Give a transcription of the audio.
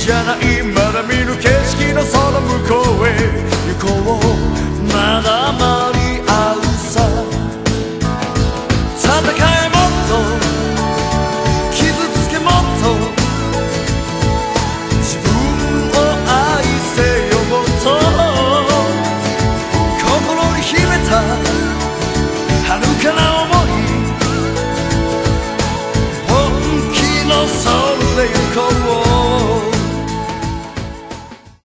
じゃない、まだ見ぬ景色のその向こうへ行こう。まだ間に合うさ。戦えもっと、傷つけもっと、自分を愛せよもっと。心に秘めた遥かな想い、本気の